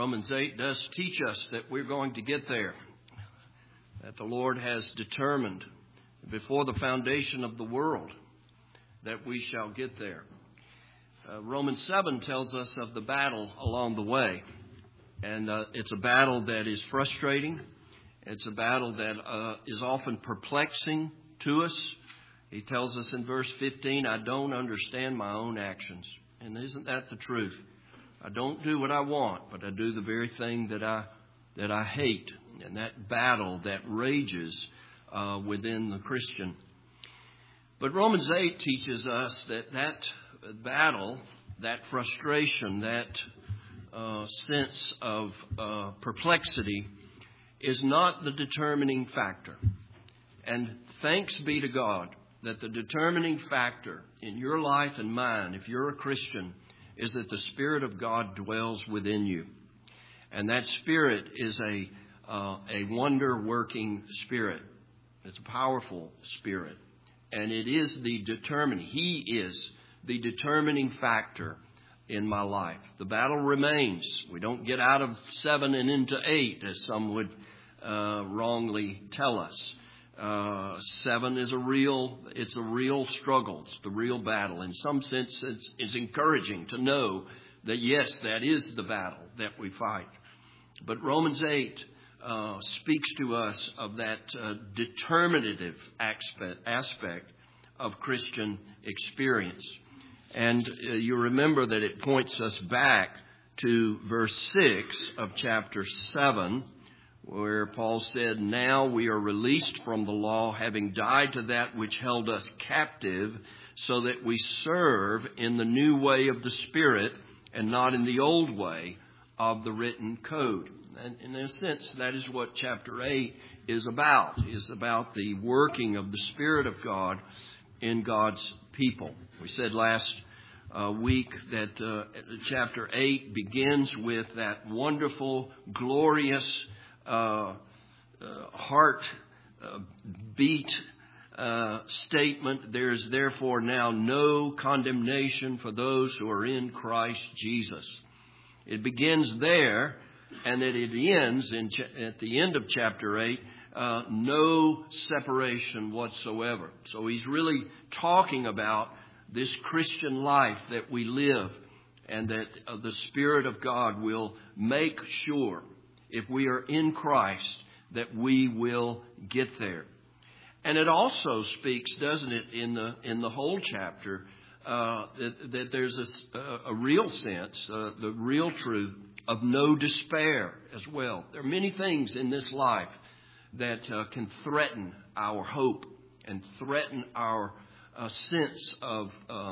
Romans 8 does teach us that we're going to get there, that the Lord has determined before the foundation of the world that we shall get there. Romans 7 tells us of the battle along the way, and it's a battle that is frustrating. It's a battle that is often perplexing to us. He tells us in verse 15, I don't understand my own actions. And isn't that the truth? I don't do what I want, but I do the very thing that I hate. And that battle that rages within the Christian. But Romans 8 teaches us that battle, that frustration, that sense of perplexity is not the determining factor. And thanks be to God that the determining factor in your life and mine, if you're a Christian, is that the Spirit of God dwells within you. And that Spirit is a wonder-working Spirit. It's a powerful Spirit. And it is He is the determining factor in my life. The battle remains. We don't get out of 7 and into 8, as some would wrongly tell us. 7 is a real struggle. It's the real battle. In some sense, it's encouraging to know that, yes, that is the battle that we fight. But Romans 8 speaks to us of that determinative aspect of Christian experience. And you remember that it points us back to verse 6 of chapter 7, where Paul said, now we are released from the law, having died to that which held us captive, so that we serve in the new way of the Spirit and not in the old way of the written code. And in a sense, that is what chapter 8 is about the working of the Spirit of God in God's people. We said last week that chapter 8 begins with that wonderful, glorious heart beat statement. There is therefore now no condemnation for those who are in Christ Jesus. It begins there, and that it ends at the end of chapter 8, no separation whatsoever. So he's really talking about this Christian life that we live, and that the Spirit of God will make sure, if we are in Christ, that we will get there. And it also speaks, doesn't it, in the whole chapter, that there's a real sense, the real truth of no despair as well. There are many things in this life that can threaten our hope and threaten our sense of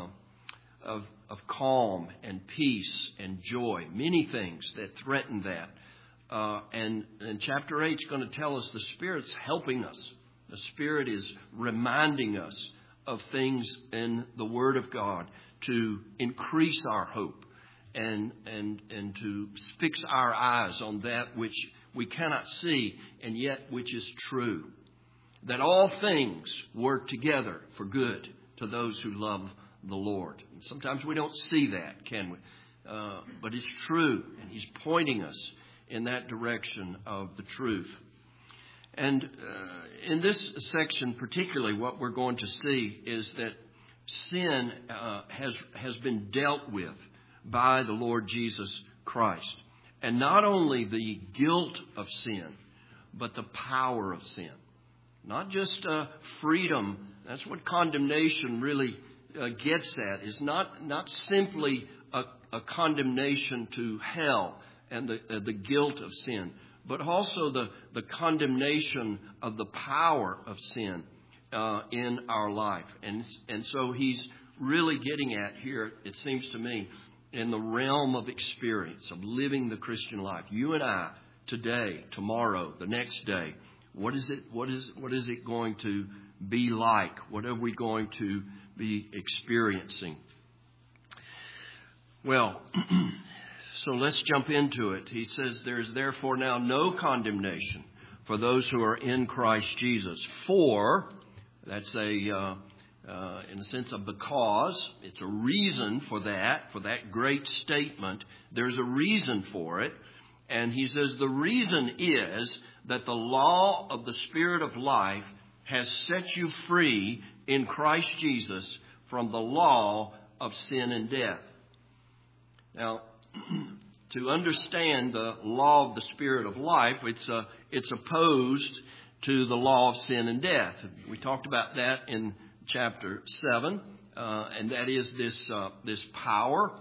calm and peace and joy. Many things that threaten that. And chapter 8 is going to tell us the Spirit's helping us. The Spirit is reminding us of things in the Word of God to increase our hope and to fix our eyes on that which we cannot see and yet which is true. That all things work together for good to those who love the Lord. And sometimes we don't see that, can we? But it's true, and He's pointing us in that direction of the truth. And in this section particularly, what we're going to see is that sin has been dealt with by the Lord Jesus Christ. And not only the guilt of sin, but the power of sin. Not just freedom. That's what condemnation really gets at. Is not simply a condemnation to hell and the guilt of sin, but also the condemnation of the power of sin in our life. And so he's really getting at here, it seems to me, in the realm of experience, of living the Christian life. You and I, today, tomorrow, the next day, what is it going to be like? What are we going to be experiencing? Well, so let's jump into it. He says, there is therefore now no condemnation for those who are in Christ Jesus. For, that's in the sense of because, it's a reason for that great statement. There's a reason for it. And he says the reason is that the law of the Spirit of life has set you free in Christ Jesus from the law of sin and death. Now, to understand the law of the Spirit of life, it's opposed to the law of sin and death. We talked about that in chapter 7, and that is this power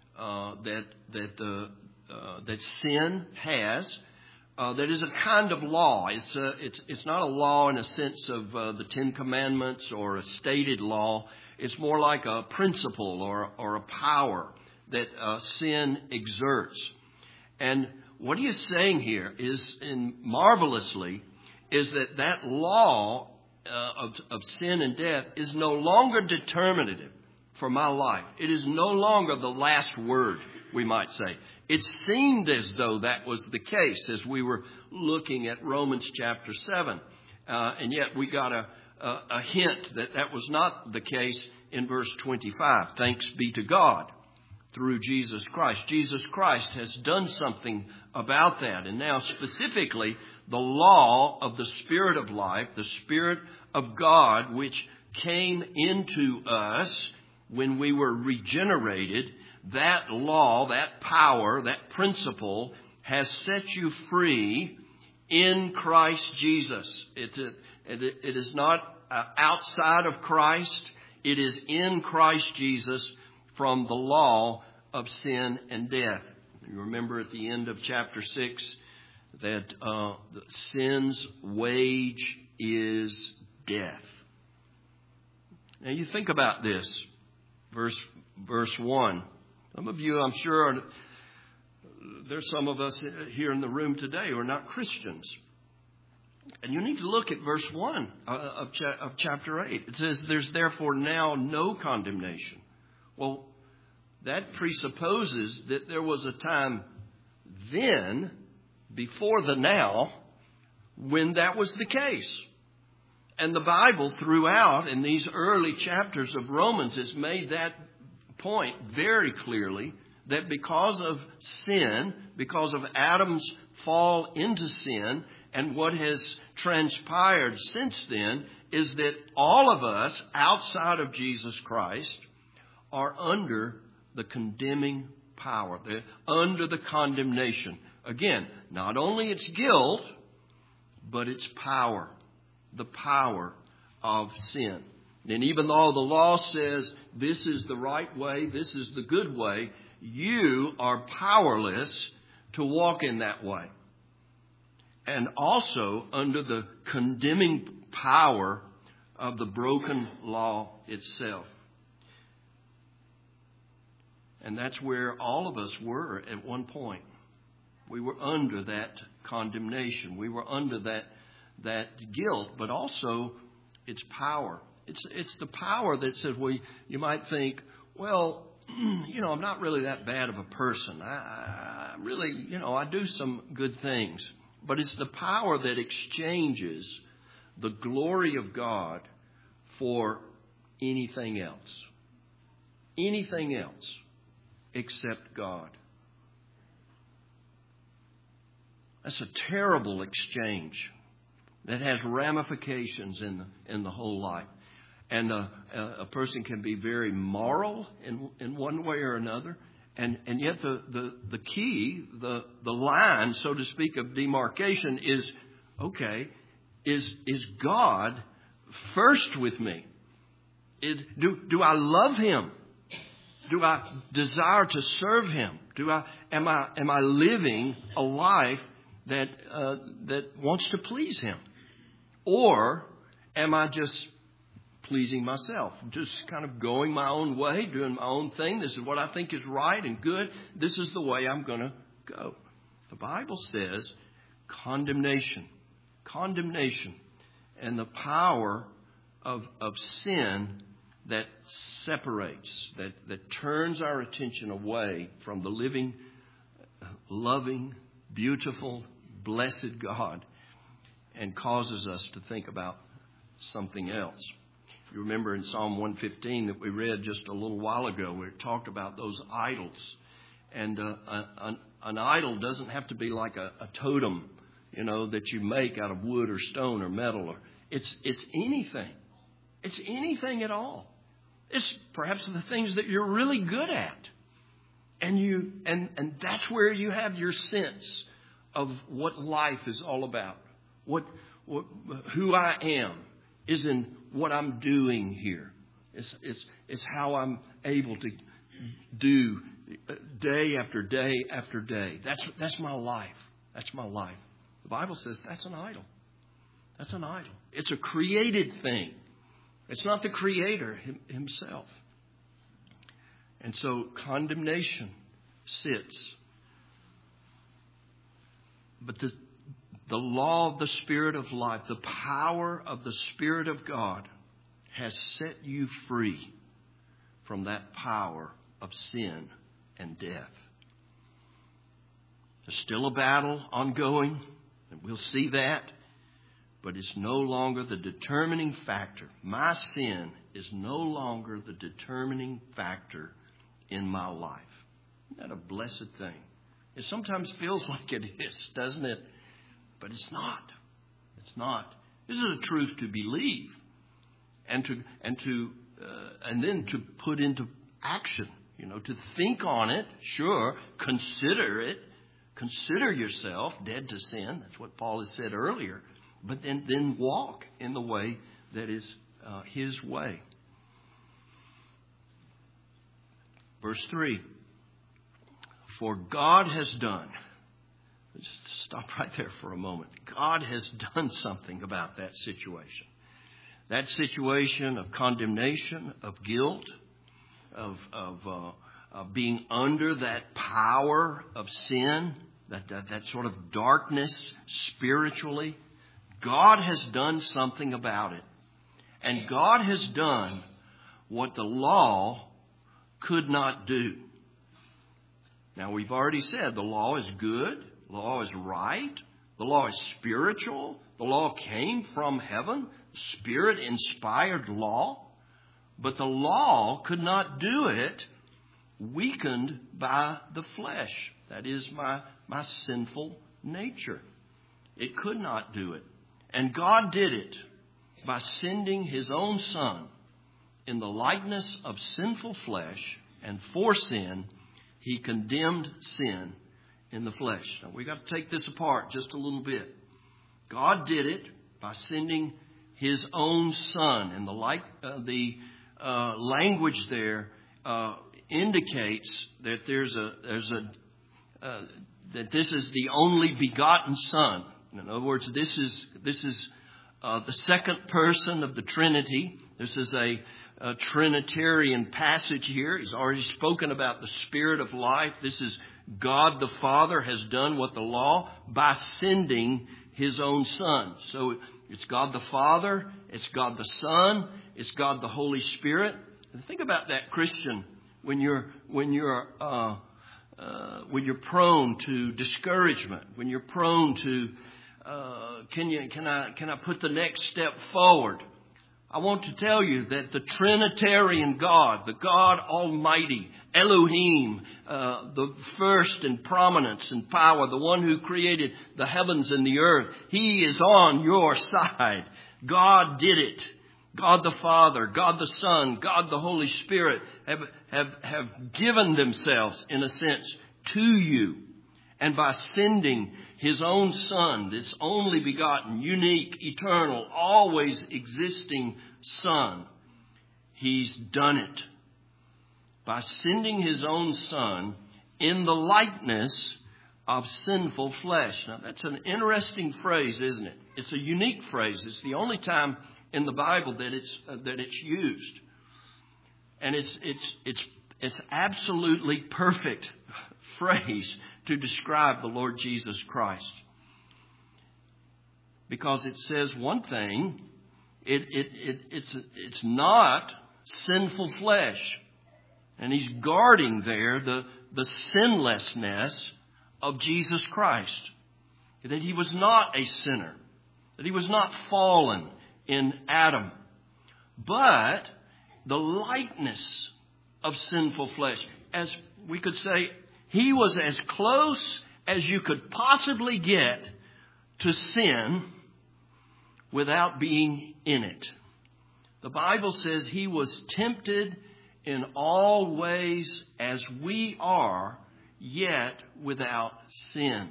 that sin has. That is a kind of law. It's not a law in a sense of the Ten Commandments or a stated law. It's more like a principle or a power that sin exerts. And what he is saying here is, marvelously, is that law of sin and death is no longer determinative for my life. It is no longer the last word, we might say. It seemed as though that was the case as we were looking at Romans chapter 7. And yet we got a hint that was not the case in verse 25. Thanks be to God through Jesus Christ. Jesus Christ has done something about that. And now specifically, the law of the Spirit of life, the Spirit of God, which came into us when we were regenerated, that law, that power, that principle has set you free in Christ Jesus. It is not outside of Christ. It is in Christ Jesus from the law of sin and death. You remember at the end of chapter 6 that sin's wage is death. Now you think about this, verse 1. Some of you, I'm sure, there's some of us here in the room today who are not Christians. And you need to look at verse 1 of chapter 8. It says, there's therefore now no condemnation. Well, that presupposes that there was a time then, before the now, when that was the case. And the Bible throughout in these early chapters of Romans has made that point very clearly, that because of sin, because of Adam's fall into sin, and what has transpired since then is that all of us outside of Jesus Christ are under the condemning power. They're under the condemnation. Again, not only its guilt, but its power. The power of sin. And even though the law says this is the right way, this is the good way, you are powerless to walk in that way. And also under the condemning power of the broken law itself. And that's where all of us were at one point. We were under that condemnation. We were under that guilt, but also its power. It's the power that says, well, you might think, well, I'm not really that bad of a person. I really, I do some good things. But it's the power that exchanges the glory of God for anything else. Anything else except God. That's a terrible exchange that has ramifications in the whole life. And a person can be very moral in one way or another. And yet the key, the line, so to speak, of demarcation is, okay, is God first with me? Do I love Him? Do I desire to serve Him? Am I living a life that wants to please Him? Or am I just pleasing myself, just kind of going my own way, doing my own thing? This is what I think is right and good. This is the way I'm going to go. The Bible says condemnation, and the power of sin that separates, that turns our attention away from the living, loving, beautiful, blessed God and causes us to think about something else. You remember in Psalm 115 that we read just a little while ago, where it talked about those idols. And an idol doesn't have to be like a totem, that you make out of wood or stone or metal. Or it's anything. It's anything at all. It's perhaps the things that you're really good at. And that's where you have your sense of what life is all about. Who I am is in what I'm doing here. It's how I'm able to do day after day after day. That's my life. That's my life. The Bible says that's an idol. That's an idol. It's a created thing. It's not the Creator himself. And so condemnation sits. But the law of the Spirit of life, the power of the Spirit of God has set you free from that power of sin and death. There's still a battle ongoing, and we'll see that. But it's no longer the determining factor. My sin is no longer the determining factor in my life. Isn't that a blessed thing? It sometimes feels like it is, doesn't it? But it's not. It's not. This is a truth to believe, and then to put into action. To think on it. Sure, consider it. Consider yourself dead to sin. That's what Paul has said earlier. But then walk in the way that is His way. Verse 3. For God has done. Just stop right there for a moment. God has done something about that situation. That situation of condemnation, of guilt, of being under that power of sin, that sort of darkness spiritually. God has done something about it. And God has done what the law could not do. Now, we've already said the law is good. The law is right. The law is spiritual. The law came from heaven. Spirit-inspired law. But the law could not do it, weakened by the flesh. That is my sinful nature. It could not do it. And God did it by sending His own Son in the likeness of sinful flesh, and for sin, He condemned sin in the flesh. Now, we've got to take this apart just a little bit. God did it by sending His own Son, and the language there indicates that that this is the only begotten Son. In other words, this is the second person of the Trinity. This is a Trinitarian passage here. He's already spoken about the Spirit of life. This is God the Father has done what the law by sending His own Son. So it's God the Father, it's God the Son, it's God the Holy Spirit. And think about that, Christian, when you're prone to discouragement, when you're prone to can I put the next step forward? I want to tell you that the Trinitarian God, the God Almighty, Elohim, the first in prominence and power, the one who created the heavens and the earth, He is on your side. God did it. God the Father, God the Son, God the Holy Spirit have given themselves, in a sense, to you. And by sending His own Son, this only begotten, unique, eternal, always existing Son, He's done it. By sending His own Son in the likeness of sinful flesh. Now, that's an interesting phrase, isn't it? It's a unique phrase. It's the only time in the Bible that it's used. And it's absolutely perfect phrase to describe the Lord Jesus Christ. Because it says one thing, it's not sinful flesh. And He's guarding there the sinlessness of Jesus Christ. That He was not a sinner. That He was not fallen in Adam. But the likeness of sinful flesh. As we could say, He was as close as you could possibly get to sin without being in it. The Bible says he was tempted in all ways as we are, yet without sin.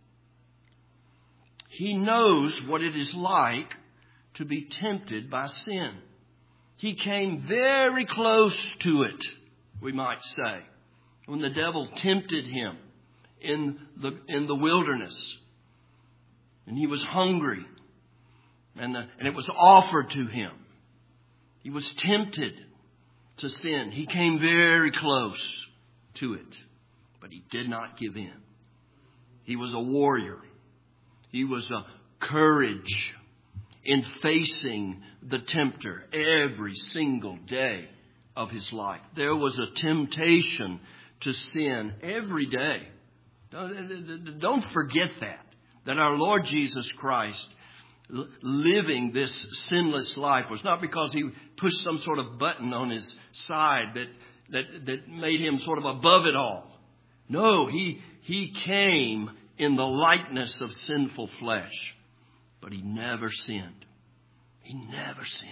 He knows what it is like to be tempted by sin. He came very close to it, we might say, when the devil tempted him in the wilderness. And he was hungry, and it was offered to him. He was tempted to sin. He came very close to it, but he did not give in. He was a warrior. He was a courage in facing the tempter every single day of his life. There was a temptation to sin every day. Don't forget that our Lord Jesus Christ living this sinless life was not because he pushed some sort of button on his side that made him sort of above it all. No, he came in the likeness of sinful flesh, but he never sinned. He never sinned.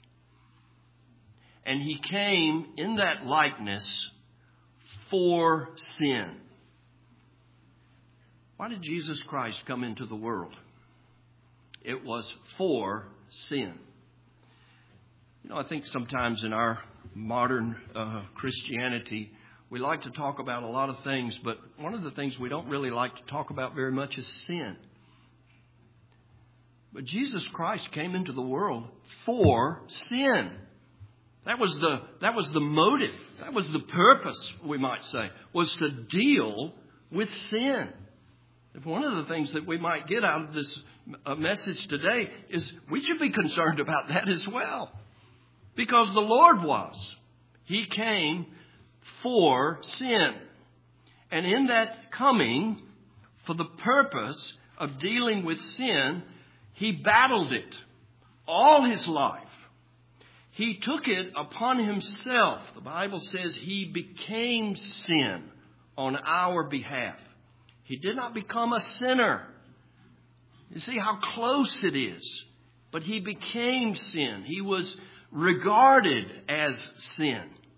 And he came in that likeness for sin. Why did Jesus Christ come into the world? It was for sin. You know, I think sometimes in our modern Christianity, we like to talk about a lot of things, but one of the things we don't really like to talk about very much is sin. But Jesus Christ came into the world for sin. That was the motive. That was the purpose, we might say, was to deal with sin. If one of the things that we might get out of this message today is we should be concerned about that as well. Because the Lord was. He came for sin. And in that coming, for the purpose of dealing with sin, he battled it all his life. He took it upon himself. The Bible says he became sin on our behalf. He did not become a sinner. You see how close it is. But he became sin. He was regarded as sin.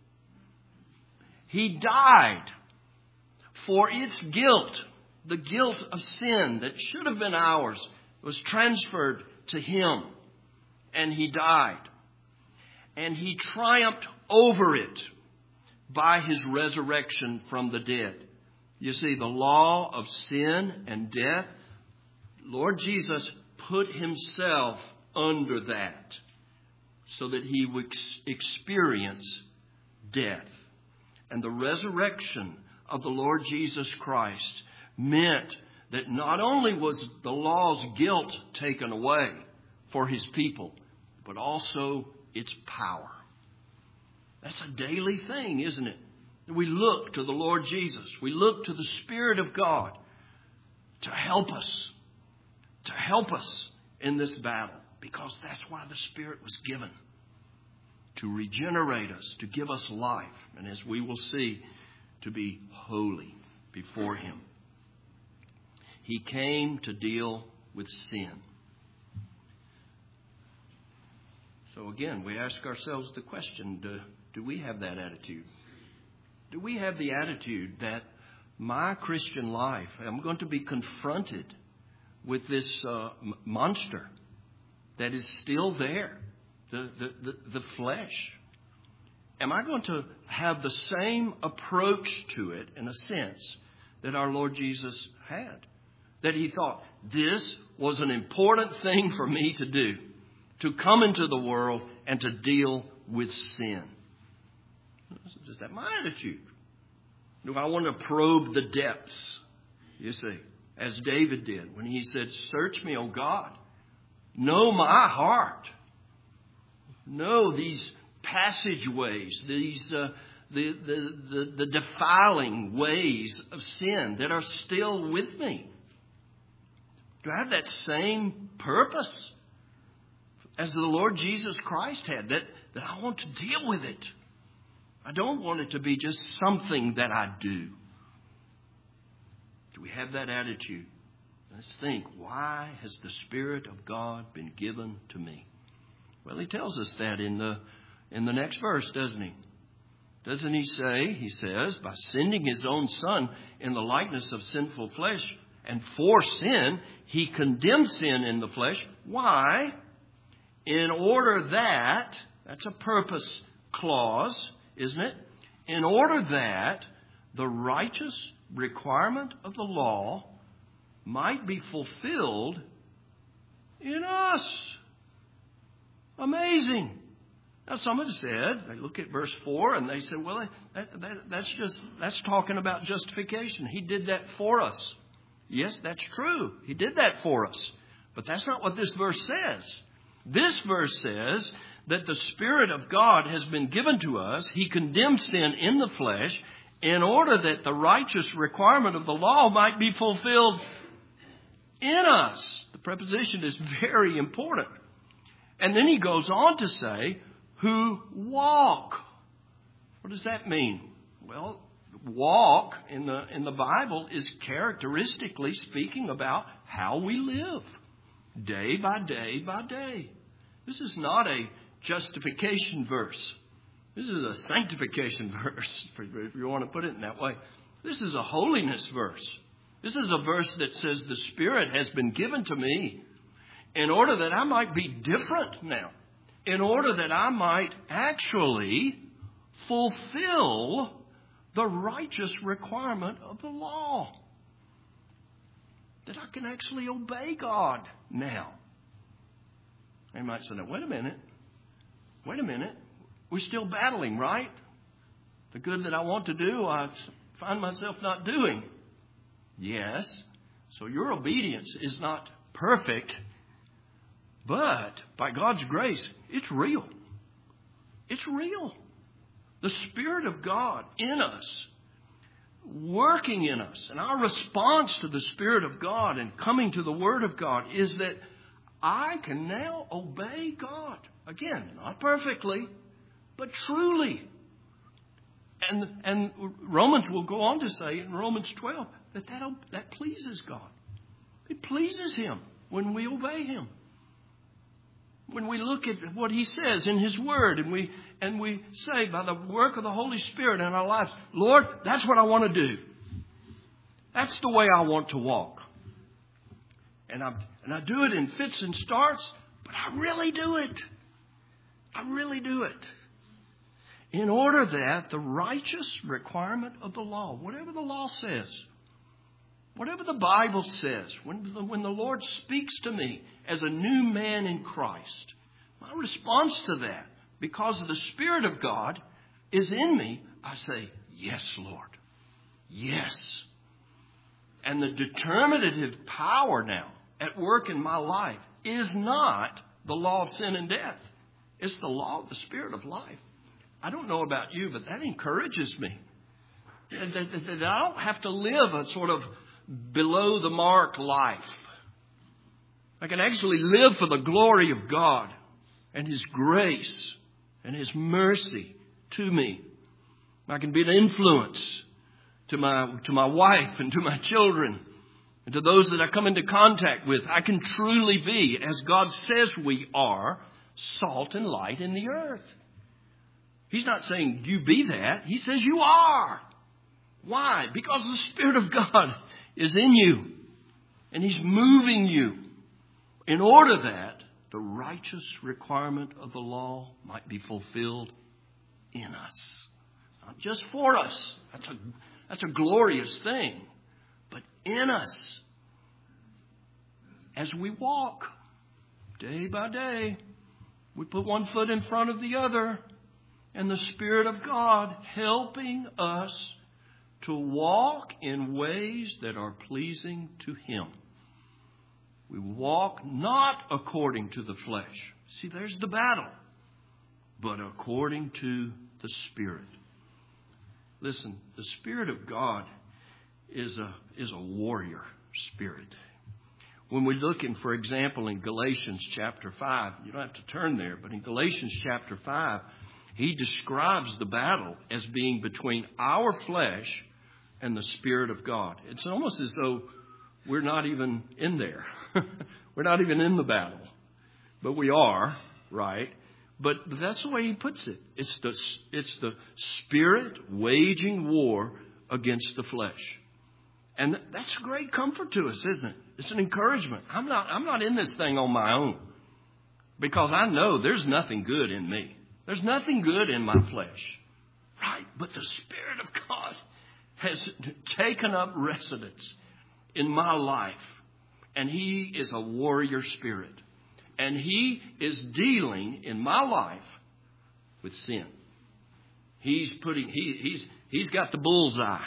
He died for its guilt. The guilt of sin that should have been ours was transferred to him. And he died. And he triumphed over it by his resurrection from the dead. You see, the law of sin and death, Lord Jesus put himself under that so that he would experience death. And the resurrection of the Lord Jesus Christ meant that not only was the law's guilt taken away for his people, but also its power. That's a daily thing, isn't it? We look to the Lord Jesus. We look to the Spirit of God to help us in this battle, because that's why the Spirit was given, to regenerate us, to give us life, and as we will see, to be holy before him. He came to deal with sin. So again, we ask ourselves the question, do we have that attitude? Do we have the attitude that my Christian life, I'm going to be confronted with this monster that is still there, the flesh? Am I going to have the same approach to it, in a sense, that our Lord Jesus had? That he thought, this was an important thing for me to do, to come into the world and to deal with sin. Is that my attitude? Do I want to probe the depths, you see, as David did when he said, search me, O God. Know my heart. Know these passageways, these the defiling ways of sin that are still with me. Do I have that same purpose as the Lord Jesus Christ had, that I want to deal with it? I don't want it to be just something that I do. Do we have that attitude? Let's think, why has the Spirit of God been given to me? Well, he tells us that in the next verse, doesn't he? Doesn't he say, he says, by sending his own Son in the likeness of sinful flesh, and for sin, he condemned sin in the flesh. Why? In order that, that's a purpose clause, isn't it? In order that the righteous requirement of the law might be fulfilled in us. Amazing. Now, somebody said, they look at verse 4 and they say, well, that's talking about justification. He did that for us. Yes, that's true. He did that for us. But that's not what this verse says. This verse says that the Spirit of God has been given to us. He condemned sin in the flesh in order that the righteous requirement of the law might be fulfilled in us. The preposition is very important. And then he goes on to say, who walk. What does that mean? Well, walk in the Bible is characteristically speaking about how we live day by day by day. This is not a justification verse. This is a sanctification verse, if you want to put it in that way. This is a holiness verse. This is a verse that says the Spirit has been given to me in order that I might be different now. In order that I might actually fulfill the righteous requirement of the law. That I can actually obey God now. They might say, now, wait a minute. We're still battling, right? The good that I want to do, I find myself not doing. Yes. So your obedience is not perfect. But by God's grace, it's real. It's real. The Spirit of God in us, working in us. And our response to the Spirit of God and coming to the Word of God is that I can now obey God. Again, not perfectly, but truly. And Romans will go on to say in Romans 12 that pleases God. It pleases Him when we obey Him. When we look at what He says in His Word and we say by the work of the Holy Spirit in our lives, Lord, that's what I want to do. That's the way I want to walk. And I do it in fits and starts, but I really do it. I really do it. In order that the righteous requirement of the law, whatever the law says, whatever the Bible says, when the Lord speaks to me as a new man in Christ, my response to that, because the Spirit of God is in me, I say, yes, Lord. Yes. And the determinative power now at work in my life is not the law of sin and death. It's the law of the Spirit of life. I don't know about you, but that encourages me. That I don't have to live a sort of below the mark life. I can actually live for the glory of God and His grace and His mercy to me. I can be an influence to my wife and to my children and to those that I come into contact with. I can truly be, as God says we are, salt and light in the earth. He's not saying you be that. He says you are. Why? Because the Spirit of God is in you. And He's moving you in order that the righteous requirement of the law might be fulfilled in us. Not just for us. That's a glorious thing. But in us. As we walk day by day, we put one foot in front of the other. And the Spirit of God helping us to walk in ways that are pleasing to Him. We walk not according to the flesh. See, there's the battle. But according to the Spirit. Listen, the Spirit of God is a warrior spirit. When we look in, for example, in Galatians chapter 5, you don't have to turn there, but in Galatians chapter 5, he describes the battle as being between our flesh and the Spirit of God. It's almost as though we're not even in there. We're not even in the battle. But we are, right? But that's the way he puts it. It's the Spirit waging war against the flesh. And that's a great comfort to us, isn't it? It's an encouragement. I'm not in this thing on my own. Because I know there's nothing good in me. There's nothing good in my flesh. Right? But the Spirit of God has taken up residence in my life. And He is a warrior spirit. And He is dealing in my life with sin. He's got the bullseye.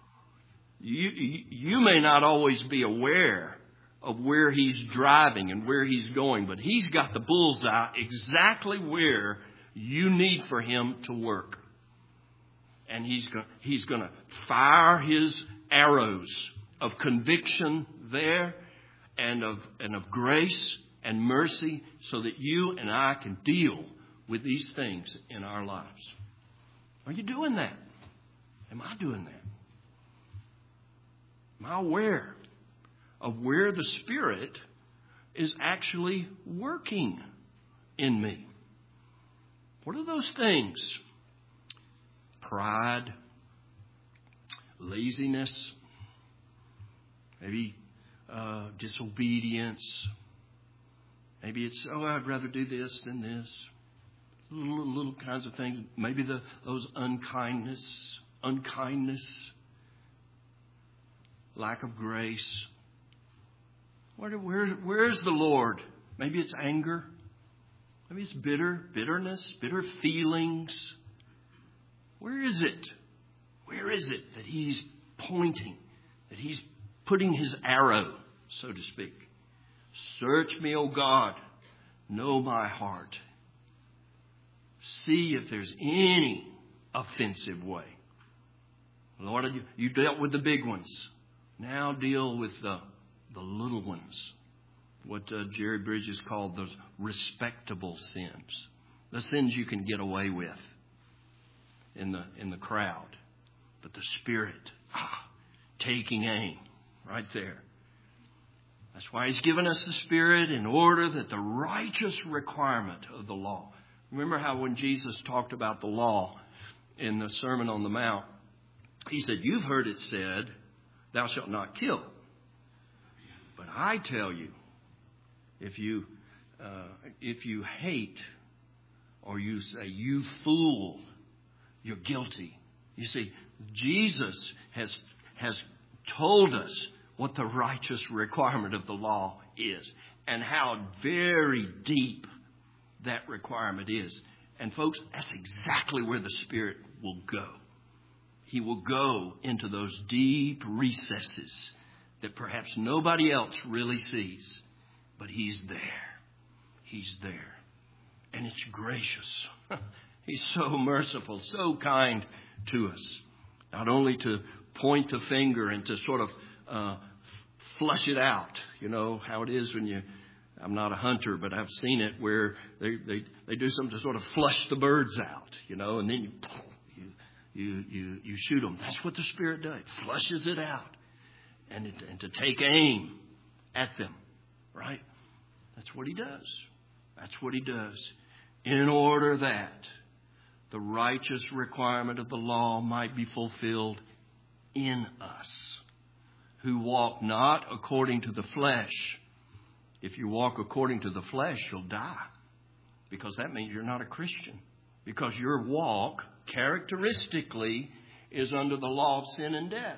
You may not always be aware of where He's driving and where He's going, but He's got the bullseye exactly where you need for Him to work. And He's going to fire His arrows of conviction there and of grace and mercy so that you and I can deal with these things in our lives. Are you doing that? Am I doing that? Am I aware of where the Spirit is actually working in me? What are those things? Pride, laziness, maybe disobedience. Maybe it's, I'd rather do this than this. Little kinds of things. Maybe those unkindness, lack of grace. Where's the Lord? Maybe it's anger. Maybe it's bitterness, bitter feelings. Where is it? Where is it that He's pointing, that He's putting His arrow, so to speak? Search me, O God. Know my heart. See if there's any offensive way. Lord, you dealt with the big ones. Now deal with the little ones. What Jerry Bridges called those respectable sins. The sins you can get away with in the crowd. But the Spirit, taking aim right there. That's why He's given us the Spirit in order that the righteous requirement of the law. Remember how when Jesus talked about the law in the Sermon on the Mount, He said, you've heard it said, thou shalt not kill. But I tell you, if you hate or you say, you fool, you're guilty. You see, Jesus has told us what the righteous requirement of the law is and how very deep that requirement is. And folks, that's exactly where the Spirit will go. He will go into those deep recesses that perhaps nobody else really sees. But He's there. He's there. And it's gracious. He's so merciful, so kind to us. Not only to point the finger and to sort of flush it out. You know how it is when I'm not a hunter, but I've seen it where they do something to sort of flush the birds out, you know, and then you shoot them. That's what the Spirit does. It flushes it out and to take aim at them, right? That's what He does. That's what He does. In order that the righteous requirement of the law might be fulfilled in us, who walk not according to the flesh. If you walk according to the flesh, you'll die. Because that means you're not a Christian. Because your walk, characteristically, is under the law of sin and death.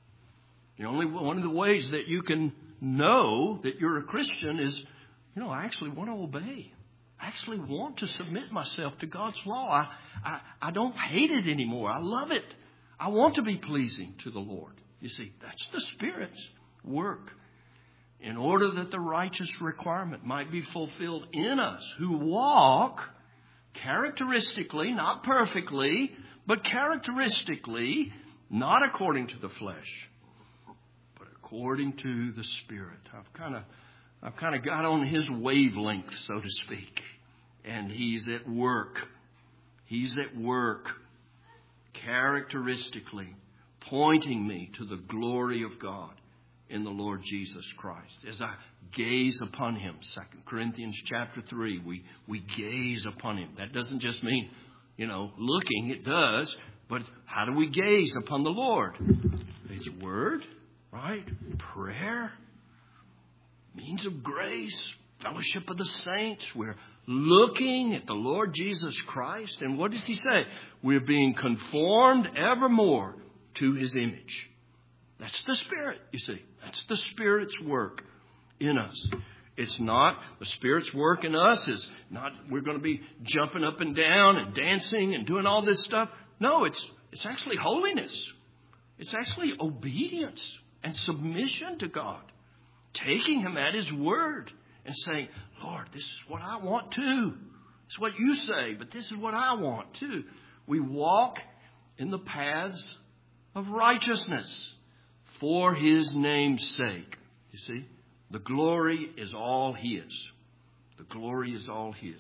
One of the ways that you can know that you're a Christian is, I actually want to obey. I actually want to submit myself to God's law. I don't hate it anymore. I love it. I want to be pleasing to the Lord. You see, that's the Spirit's work. In order that the righteous requirement might be fulfilled in us, who walk characteristically, not perfectly, but characteristically, not according to the flesh, but according to the Spirit. I've kind of got on His wavelength, so to speak, and He's at work. He's at work characteristically pointing me to the glory of God in the Lord Jesus Christ. As I gaze upon Him, 2 Corinthians chapter 3, we gaze upon Him. That doesn't just mean, looking. It does. But how do we gaze upon the Lord? His Word, right? Prayer, means of grace, fellowship of the saints. We're looking at the Lord Jesus Christ. And what does He say? We're being conformed evermore to His image. That's the Spirit, you see. That's the Spirit's work in us. It's not, the Spirit's work in us is not, we're going to be jumping up and down and dancing and doing all this stuff. No, it's actually holiness. It's actually obedience and submission to God. Taking Him at His word and saying, Lord, this is what I want too. It's what you say, but this is what I want too. We walk in the paths of righteousness for His name's sake. You see, the glory is all His. The glory is all His.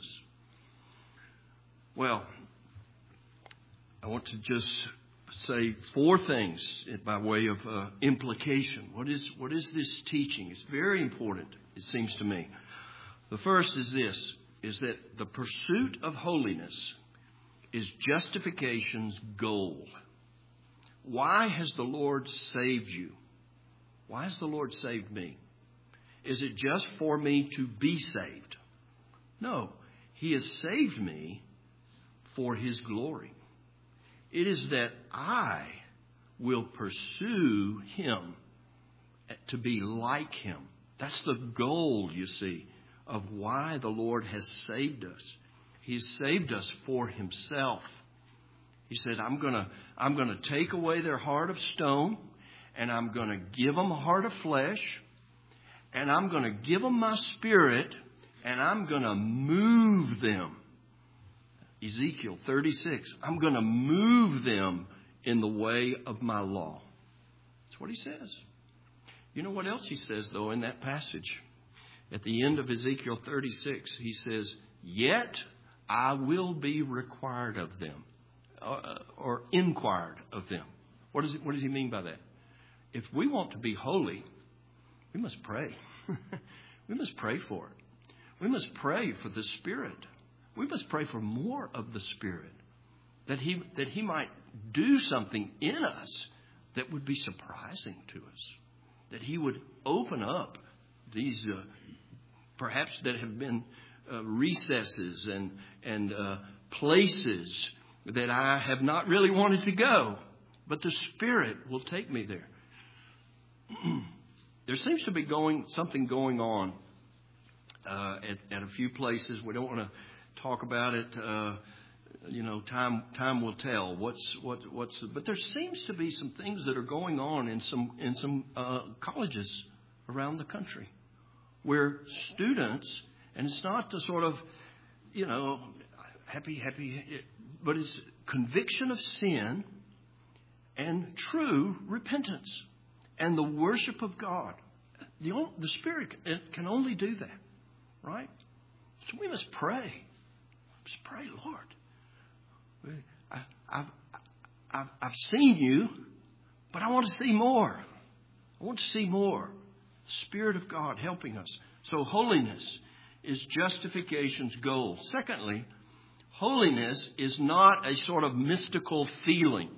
Well, I want to just say 4 things by way of implication. What is this teaching? It's very important, it seems to me. The first is this, is that the pursuit of holiness is justification's goal. Why has the Lord saved you? Why has the Lord saved me? Is it just for me to be saved? No, He has saved me for His glory. It is that I will pursue Him to be like Him. That's the goal, you see, of why the Lord has saved us. He's saved us for Himself. He said, I'm going to take away their heart of stone, and I'm going to give them a heart of flesh, and I'm going to give them my Spirit, and I'm going to move them. Ezekiel 36, I'm going to move them in the way of my law. That's what He says. You know what else He says, though, in that passage? At the end of Ezekiel 36, He says, yet I will be required of them, or inquired of them. What does He mean by that? If we want to be holy, we must pray. We must pray for it. We must pray for the Spirit. We must pray for more of the Spirit, that He might do something in us that would be surprising to us, that He would open up these perhaps that have been recesses and places that I have not really wanted to go, but the Spirit will take me there. There seems to be something going on at a few places. We don't want to talk about it. Time will tell. But there seems to be some things that are going on in some colleges around the country, where students, and it's not the sort of happy, but it's conviction of sin and true repentance and the worship of God. The Spirit can only do that, right? So we must pray. Just pray, Lord. I've seen you, but I want to see more. I want to see more. The Spirit of God helping us. So holiness is justification's goal. Secondly, holiness is not a sort of mystical feeling.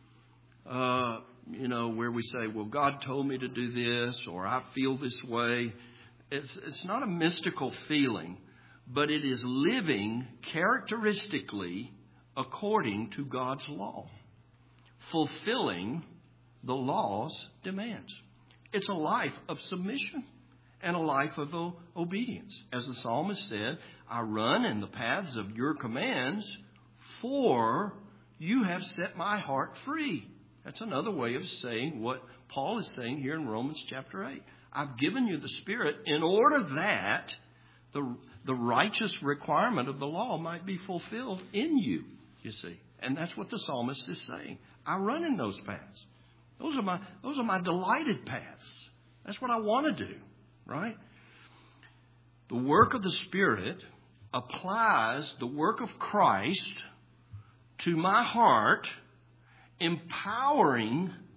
Where we say, well, God told me to do this, or I feel this way. It's not a mystical feeling, but it is living characteristically according to God's law, fulfilling the law's demands. It's a life of submission and a life of obedience. As the psalmist said, I run in the paths of your commands, for you have set my heart free. That's another way of saying what Paul is saying here in Romans chapter 8. I've given you the Spirit in order that the righteous requirement of the law might be fulfilled in you, you see. And that's what the psalmist is saying. I run in those paths. Those are my delighted paths. That's what I want to do, right? The work of the Spirit applies the work of Christ to my heart, empowering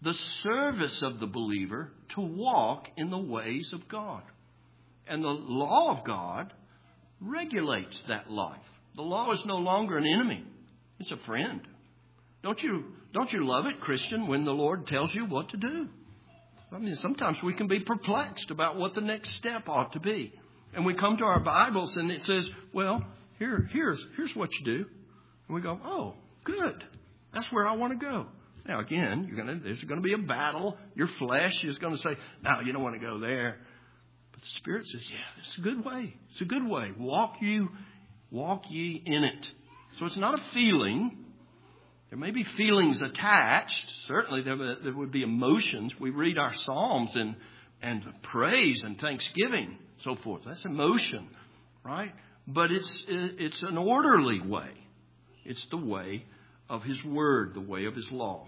the service of the believer to walk in the ways of God. And the law of God regulates that life. The law is no longer an enemy. It's a friend. Don't you love it, Christian, when the Lord tells you what to do? I mean, sometimes we can be perplexed about what the next step ought to be. And we come to our Bibles and it says, well, here's what you do. And we go, oh, good. That's where I want to go. Now, again, there's going to be a battle. Your flesh is going to say, no, you don't want to go there. But the Spirit says, yeah, it's a good way. It's a good way. Walk ye in it. So it's not a feeling. There may be feelings attached. Certainly there would be emotions. We read our Psalms and praise and thanksgiving, so forth. That's emotion, right? But it's an orderly way. It's the way of His Word, the way of His law.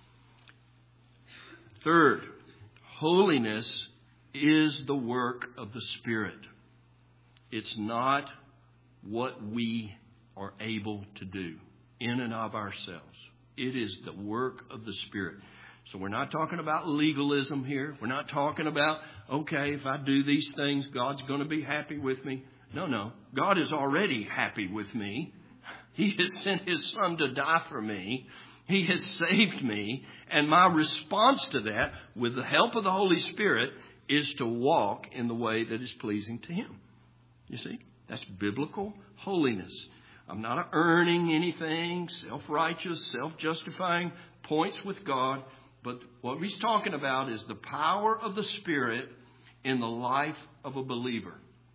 Third, holiness is the work of the Spirit. It's not what we are able to do in and of ourselves. It is the work of the Spirit. So we're not talking about legalism here. We're not talking about, okay, if I do these things, God's going to be happy with me. No. God is already happy with me. He has sent His Son to die for me. He has saved me. And my response to that, with the help of the Holy Spirit, is to walk in the way that is pleasing to Him. You see, that's biblical holiness. I'm not earning anything, self-righteous, self-justifying points with God. But what He's talking about is the power of the Spirit in the life of a believer.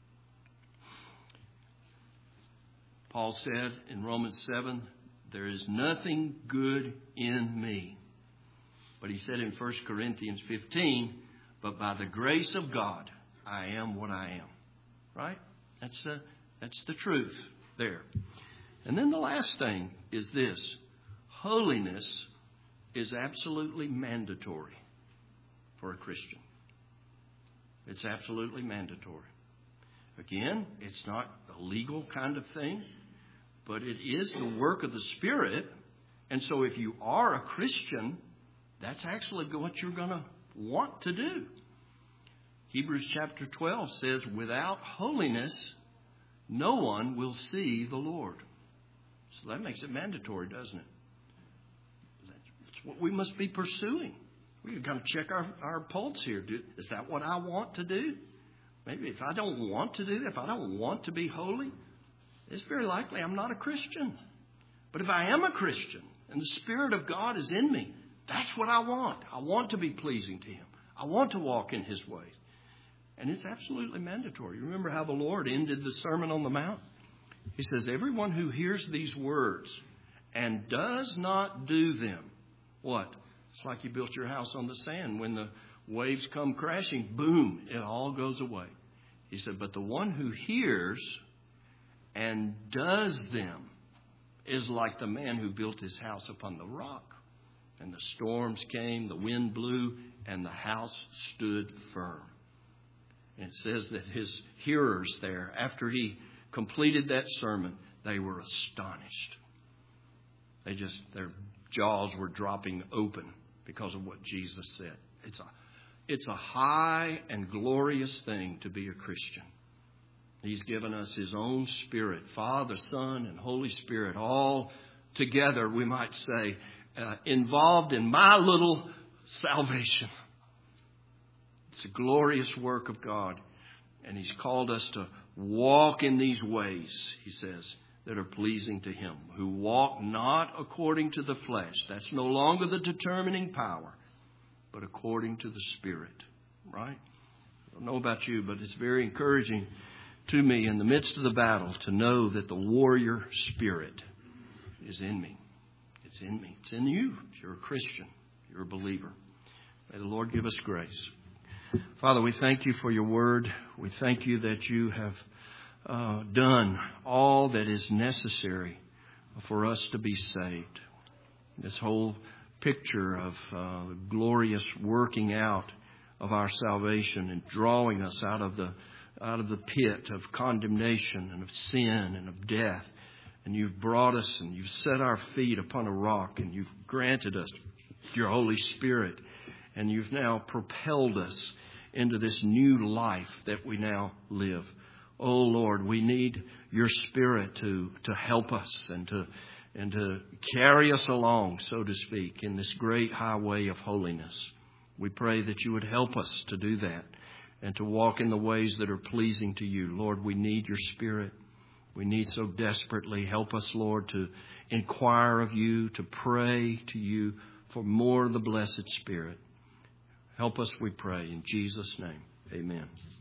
Paul said in Romans 7, there is nothing good in me. But he said in 1 Corinthians 15, but by the grace of God, I am what I am. Right? That's the truth there. And then the last thing is this. Holiness is absolutely mandatory for a Christian. It's absolutely mandatory. Again, it's not a legal kind of thing, but it is the work of the Spirit. And so if you are a Christian, that's actually what you're going to want to do. Hebrews chapter 12 says, without holiness, no one will see the Lord. So that makes it mandatory, doesn't it? That's what we must be pursuing. We can kind of check our pulse here. Is that what I want to do? Maybe if I don't want to do that, if I don't want to be holy, it's very likely I'm not a Christian. But if I am a Christian and the Spirit of God is in me, that's what I want. I want to be pleasing to Him. I want to walk in His ways. And it's absolutely mandatory. You remember how the Lord ended the Sermon on the Mount? He says, everyone who hears these words and does not do them, what? It's like you built your house on the sand. When the waves come crashing, boom, it all goes away. He said, but the one who hears and does them is like the man who built his house upon the rock. And the storms came, the wind blew, and the house stood firm. And it says that his hearers there, after he completed that sermon, they were astonished. Their jaws were dropping open because of what Jesus said. It's a high and glorious thing to be a Christian. He's given us His own Spirit, Father, Son, and Holy Spirit, all together, we might say, involved in my little salvation. It's a glorious work of God. And He's called us to walk in these ways, He says, that are pleasing to Him. Who walk not according to the flesh. That's no longer the determining power, but according to the Spirit. Right? I don't know about you, but it's very encouraging to me in the midst of the battle to know that the warrior spirit is in me. It's in me. It's in you. If you're a Christian, you're a believer. May the Lord give us grace. Father, we thank You for Your word. We thank You that You have done all that is necessary for us to be saved. This whole picture of glorious working out of our salvation and drawing us out of the pit of condemnation and of sin and of death. And You've brought us and You've set our feet upon a rock and You've granted us your Holy Spirit. And you've now propelled us into this new life that we now live. Oh, Lord, we need your Spirit to help us and to carry us along, so to speak, in this great highway of holiness. We pray that you would help us to do that and to walk in the ways that are pleasing to you. Lord, we need your Spirit. We need so desperately. Help us, Lord, to inquire of you, to pray to you for more of the blessed Spirit. Help us, we pray, in Jesus' name. Amen.